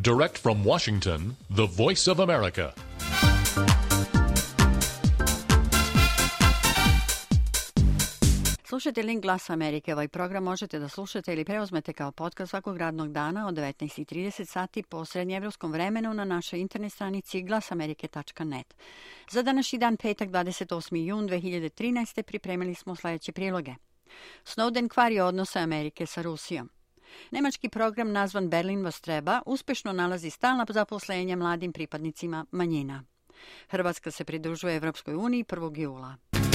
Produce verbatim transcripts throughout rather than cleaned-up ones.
Direct from Washington, the Voice of America. Slušajte link Glasa Amerike. Ovaj program možete da slušate ili preuzmete kao podcast svakog radnog dana od devetnaest i trideset sati po srednjeevropskom vremenu na našoj internet stranici glasamerike tačka net. Za današnji dan, petak, dvadeset osmi jun dve hiljade trinaeste. pripremili smo sljedeće priloge. Snowden kvari odnose Amerike sa Rusijom. Nemački program nazvan Berlin vas treba uspješno nalazi stalna zaposlenja mladim pripadnicima manjina. Hrvatska se pridružuje Evropskoj uniji prvog jula.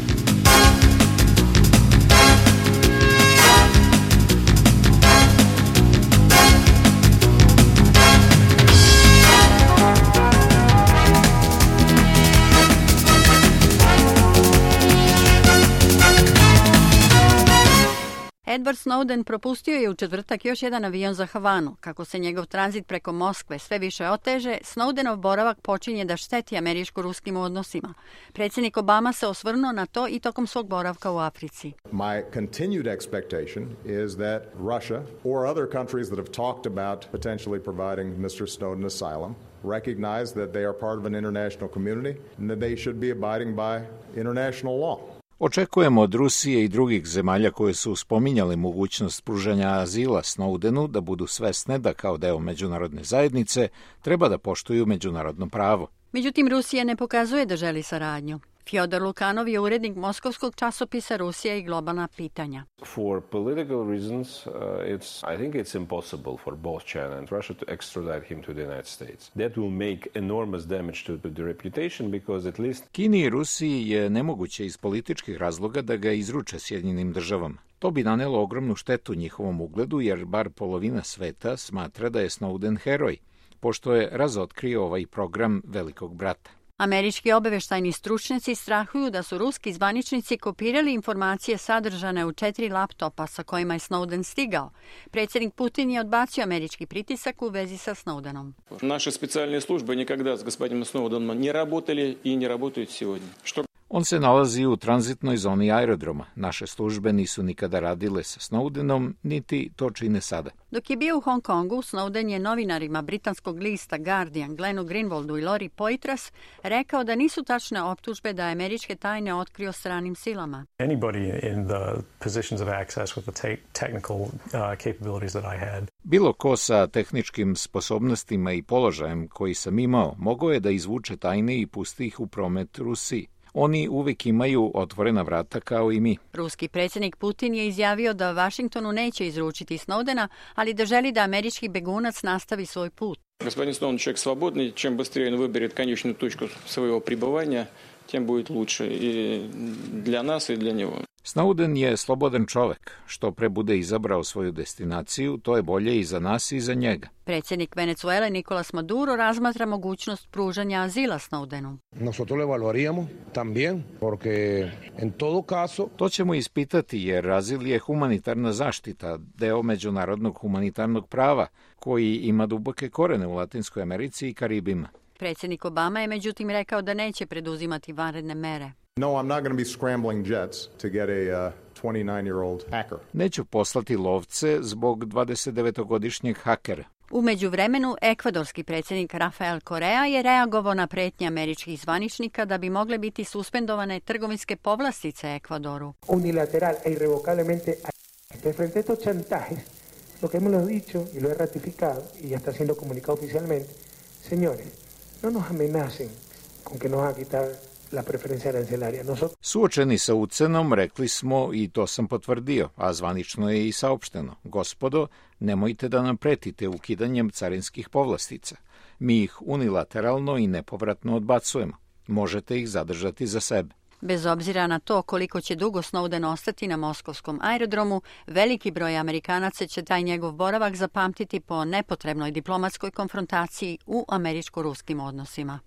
Edward Snowden propustio je u četvrtak još jedan avion za Havanu. Kako se njegov tranzit preko Moskve sve više oteže, Snowdenov boravak počinje da šteti američko-ruskim odnosima. Predsjednik Obama se osvrnuo na to i tokom svog boravka u Africi. My continued expectation is that Russia or other countries that have talked about potentially providing mister Snowden asylum recognize that they are part of an international community and that they should be abiding by international law. Očekujemo od Rusije i drugih zemalja koje su spominjali mogućnost pružanja azila Snowdenu da budu svesne da kao deo međunarodne zajednice treba da poštuju međunarodno pravo. Međutim, Rusija ne pokazuje da želi saradnju. Fjodor Lukanov je urednik moskovskog časopisa Rusija i globalna pitanja. For political reasons, uh, it's I think it's impossible for both China and Russia to extradite him to the United States. That will make enormous damage to, to the reputation because at least Kini i Rusiji je nemoguće iz političkih razloga da ga izruče Sjedinjenim državama. To bi nanelo ogromnu štetu njihovom ugledu jer bar polovina sveta smatra da je Snowden heroj, pošto je razotkrio ovaj program Velikog brata. Američki obavještajni stručnjaci strahuju da su ruski zvaničnici kopirali informacije sadržane u četiri laptopa sa kojima je Snowden stigao. Predsjednik Putin je odbacio američki pritisak u vezi sa Snowdenom. Naše specijalne službe nikada s gospodinom Snowdenom ne radili i ne raduju сегодня. Što On se nalazi u tranzitnoj zoni aerodroma. Naše službe nisu nikada radile sa Snowdenom, niti to čine sada. Dok je bio u Hong Kongu, Snowden je novinarima britanskog lista Guardian, Glennu Greenwaldu i Lori Poitras rekao da nisu tačne optužbe da je američke tajne otkrio stranim silama. Anybody in the positions of access with the te- technical uh, capabilities that I had. Bilo ko sa tehničkim sposobnostima i položajem koji sam imao, mogao je da izvuče tajne i pusti ih u promet Rusiji. Oni uvijek imaju otvorena vrata kao i mi. Ruski predsjednik Putin je izjavio da Vašingtonu neće izručiti Snowdena, ali da želi da američki begunac nastavi svoj put. Господин Сноуден человек свободный, чем быстрее он выберет конечную точку своего пребывания, тем будет лучше и для нас и для него. Snowden je slobodan čovek. Što pre bude izabrao svoju destinaciju, to je bolje i za nas i za njega. Predsjednik Venezuele Nicolas Maduro razmatra mogućnost pružanja azila Snowdenu. Nosotros lo evaluaríamos también, porque en todo caso... To ćemo ispitati jer azil je humanitarna zaštita, deo međunarodnog humanitarnog prava, koji ima duboke korene u Latinskoj Americi i Karibima. Predsjednik Obama je međutim rekao da neće preduzimati vanredne mere. No, I'm not going to be scrambling jets to get a uh, twenty-nine-year-old hacker. Neću poslati lovce zbog dvadesetdevetogodišnjeg hakera. U međuvremenu, ekvadorski predsjednik Rafael Correa je reagovao na pretnje američkih zvaničnika da bi mogle biti suspendovane trgovinske povlastice Ekvadoru. Unilateral e irrevocablemente frente a estos chantajes, lo que hemos dicho y lo he ratificado y ya está siendo comunicado oficialmente, señores, no nos amenacen con que nos van a quitar la preferencia arancelaria. Nosotros... Suočeni sa ucenom, rekli smo i to sam potvrdio, a zvanično je i saopšteno. Gospodo, nemojte da nam pretite ukidanjem carinskih povlastica. Mi ih unilateralno i nepovratno odbacujemo. Možete ih zadržati za sebe. Bez obzira na to koliko će dugo Snowden ostati na moskovskom aerodromu, veliki broj Amerikanaca će taj njegov boravak zapamtiti po nepotrebnoj diplomatskoj konfrontaciji u američko-ruskim odnosima.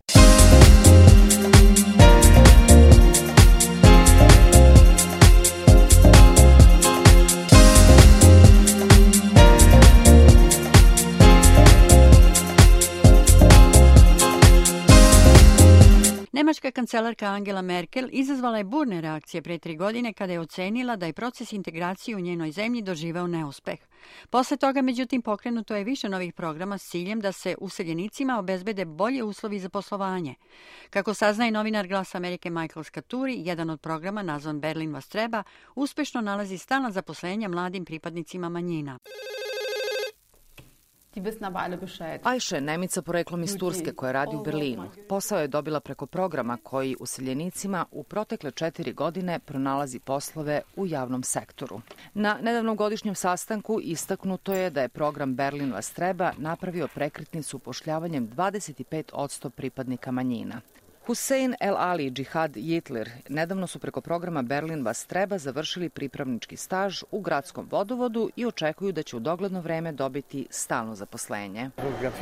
Nemačka kancelarka Angela Merkel izazvala je burne reakcije pre tri godine kada je ocenila da je proces integracije u njenoj zemlji doživeo neuspeh. Posle toga, međutim, pokrenuto je više novih programa s ciljem da se useljenicima obezbede bolje uslovi za poslovanje. Kako saznaje novinar Glas Amerike Michael Scaturi, jedan od programa nazvan Berlin vas treba uspešno nalazi stalna zaposlenja mladim pripadnicima manjina. Ajša je Nemica poreklom iz Turske koja radi u Berlinu. Posao je dobila preko programa koji useljenicima u protekle četiri godine pronalazi poslove u javnom sektoru. Na nedavnom godišnjem sastanku istaknuto je da je program Berlin vas treba napravio prekretnicu upošljavanjem dvadeset pet posto pripadnika manjina. Hussein El Ali i Džihad Jitler nedavno su preko programa Berlin vas treba završili pripravnički staž u gradskom vodovodu i očekuju da će u dogledno vreme dobiti stalno zaposlenje.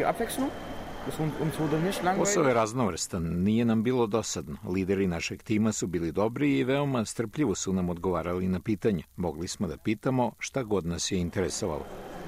Posao je raznovrstan, nije nam bilo dosadno. Lideri našeg tima su bili dobri i veoma strpljivo su nam odgovarali na pitanje. Mogli smo da pitamo šta god nas je interesovalo.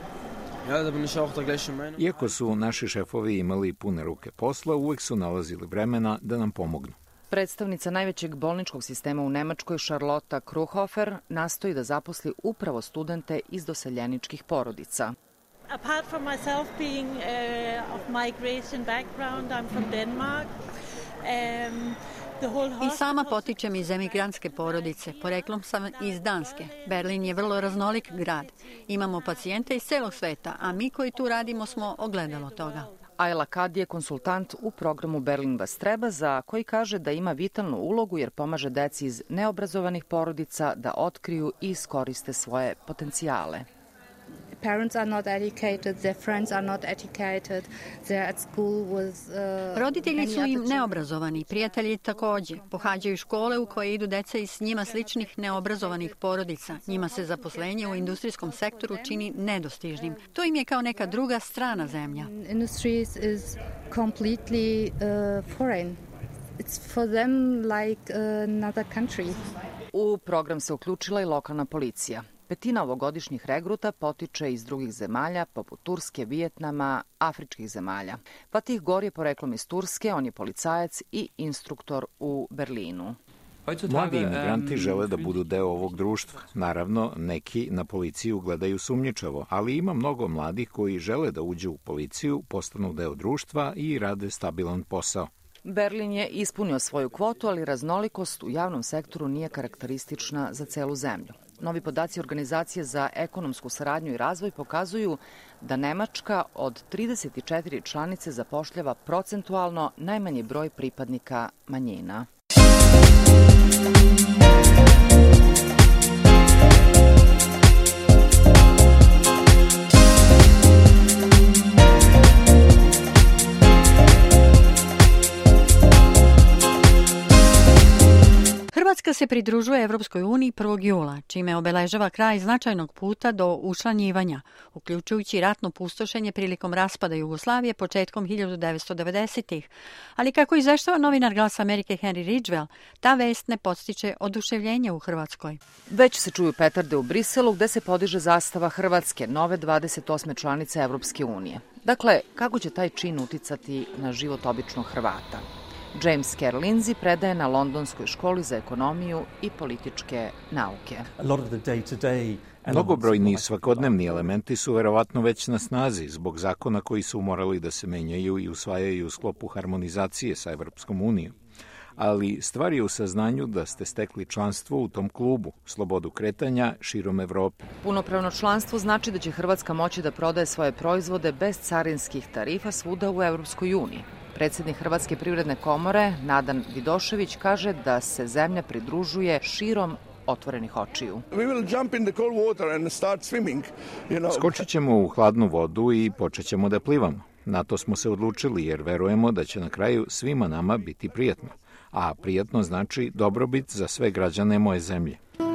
Iako su naši šefovi imali pune ruke posla, uvek su nalazili vremena da nam pomognu. Predstavnica najvećeg bolničkog sistema u Nemačkoj, Charlotte Kruhofer, nastoji da zaposli upravo studente iz doseljeničkih porodica. Apart from myself being uh, of migration background, I'm from Denmark. Um, I sama potičem iz emigrantske porodice. Poreklom sam iz Danske. Berlin je vrlo raznolik grad. Imamo pacijente iz celog sveta, a mi koji tu radimo smo ogledalo toga. Ayla Kad je konsultant u programu Berlin vas treba, za koji kaže da ima vitalnu ulogu jer pomaže deci iz neobrazovanih porodica da otkriju i iskoriste svoje potencijale. Parents are not educated, their friends are not educated, they're at school with uh, Roditelji su im neobrazovani, prijatelji takođe. Pohađaju škole u koje idu deca iz njima sličnih neobrazovanih porodica. Njima se zaposlenje u industrijskom sektoru čini nedostižnim. To im je kao neka druga strana zemlja. Industries is completely uh, foreign. It's for them like another country. U program se uključila i lokalna policija. Petina ovogodišnjih regruta potiče iz drugih zemalja, poput Turske, Vijetnama, afričkih zemalja. Fatih Gor je poreklom iz Turske, on je policajac i instruktor u Berlinu. Mladi imigranti žele da budu deo ovog društva. Naravno, neki na policiju gledaju sumnjičavo, ali ima mnogo mladih koji žele da uđu u policiju, postanu deo društva i rade stabilan posao. Berlin je ispunio svoju kvotu, ali raznolikost u javnom sektoru nije karakteristična za celu zemlju. Novi podaci Organizacije za ekonomsku saradnju i razvoj pokazuju da Nemačka od trideset četiri članice zapošljava procentualno najmanji broj pripadnika manjina. Hrvatska se pridružuje Evropskoj uniji prvog jula, čime obeležava kraj značajnog puta do učlanjivanja, uključujući ratno pustošenje prilikom raspada Jugoslavije početkom hiljadu devetsto devedesetih. Ali kako izveštava novinar Glasa Amerike Henry Ridgwell, ta vest ne podstiče oduševljenje u Hrvatskoj. Već se čuju petarde u Briselu gde se podiže zastava Hrvatske, nove dvadeset osme članice Evropske unije. Dakle, kako će taj čin uticati na život običnog Hrvata? James Kerr Lindsay predaje na Londonskoj školi za ekonomiju i političke nauke. Mnogobrojni svakodnevni elementi su verovatno već na snazi zbog zakona koji su morali da se menjaju i usvajaju u sklopu harmonizacije sa Evropskom unijom. Ali stvar je u saznanju da ste stekli članstvo u tom klubu, slobodu kretanja širom Evrope. Punopravno članstvo znači da će Hrvatska moći da prodaje svoje proizvode bez carinskih tarifa svuda u Evropskoj uniji. Predsjednik Hrvatske privredne komore, Nadan Vidošević, kaže da se zemlja pridružuje širom otvorenih očiju. Skočit ćemo u hladnu vodu i počet ćemo da plivamo. Na to smo se odlučili jer verujemo da će na kraju svima nama biti prijatno. A prijatno znači dobrobit za sve građane moje zemlje.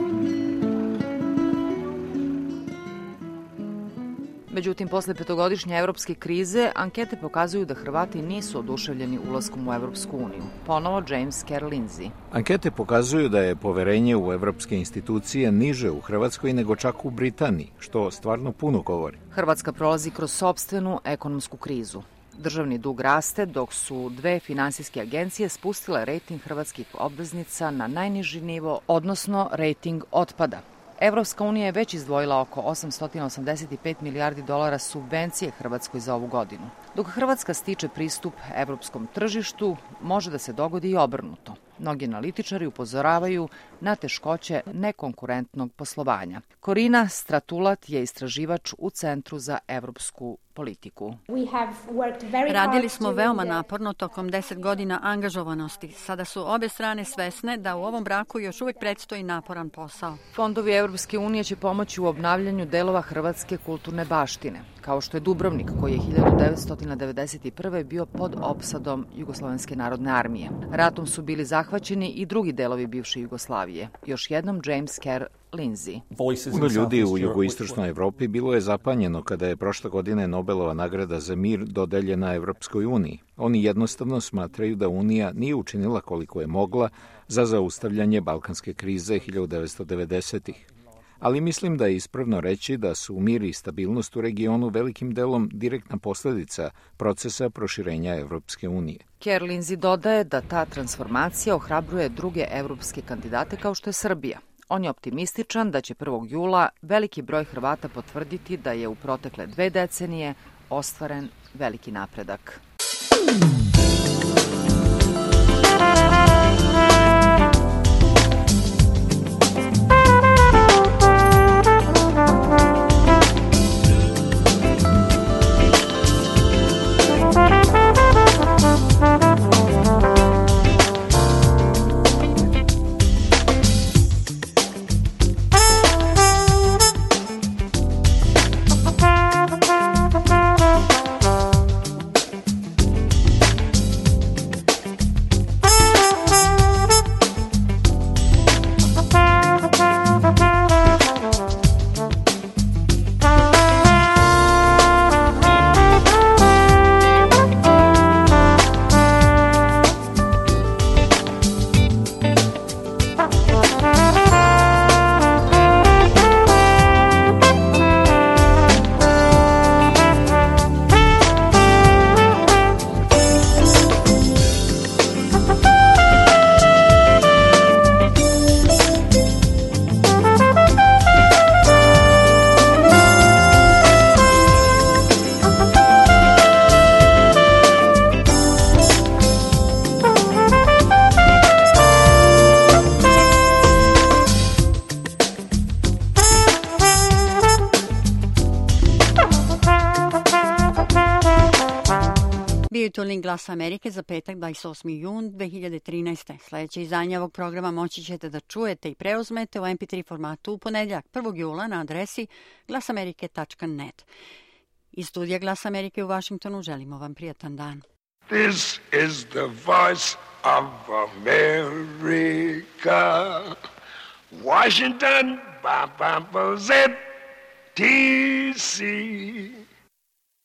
Međutim, posle petogodišnje evropske krize, ankete pokazuju da Hrvati nisu oduševljeni ulaskom u Evropsku uniju. Ponovo James Kerr Lindsay. Ankete pokazuju da je poverenje u evropske institucije niže u Hrvatskoj nego čak u Britaniji, što stvarno puno govori. Hrvatska prolazi kroz sopstvenu ekonomsku krizu. Državni dug raste, dok su dve finansijske agencije spustile rejting hrvatskih obveznica na najniži nivo, odnosno rejting otpada. Evropska unija je već izdvojila oko osamsto osamdeset pet milijardi dolara subvencije Hrvatskoj za ovu godinu. Dok Hrvatska stiče pristup evropskom tržištu, može da se dogodi i obrnuto. Mnogi analitičari upozoravaju na teškoće nekonkurentnog poslovanja. Korina Stratulat je istraživač u Centru za evropsku politiku. Radili smo veoma naporno tokom deset godina angažovanosti. Sada su obe strane svesne da u ovom braku još uvijek predstoji naporan posao. Fondovi Evropske unije će pomoći u obnavljanju delova hrvatske kulturne baštine, kao što je Dubrovnik, koji je hiljadu devetsto devedeset prve bio pod opsadom Jugoslovenske narodne armije. Ratom su bili zahvaćeni i drugi delovi bivše Jugoslavije. Još jednom James Kerr Lindsay. Puno ljudi u jugoistočnoj Evropi bilo je zapanjeno kada je prošle godine Nobelova nagrada za mir dodeljena Evropskoj uniji. Oni jednostavno smatraju da Unija nije učinila koliko je mogla za zaustavljanje balkanske krize hiljadu devetsto devedesetih. Ali mislim da je ispravno reći da su mir i stabilnost u regionu velikim delom direktna posledica procesa proširenja Evropske unije. Kerr Lindsay dodaje da ta transformacija ohrabruje druge evropske kandidate kao što je Srbija. On je optimističan da će prvog jula veliki broj Hrvata potvrditi da je u protekle dve decenije ostvaren veliki napredak. Virtualni glas Amerike za petak dvadeset osmi jun dve hiljade trinaeste. Sljedeće izdanje ovog programa moći ćete da čujete i preuzmete u em pe tri formatu u ponedjeljak prvog jula na adresi glasamerike tačka net. Iz studija Glas Amerike u Vašingtonu želimo vam prijatan dan. This is the voice of America. Washington, ba ba ba Z T C.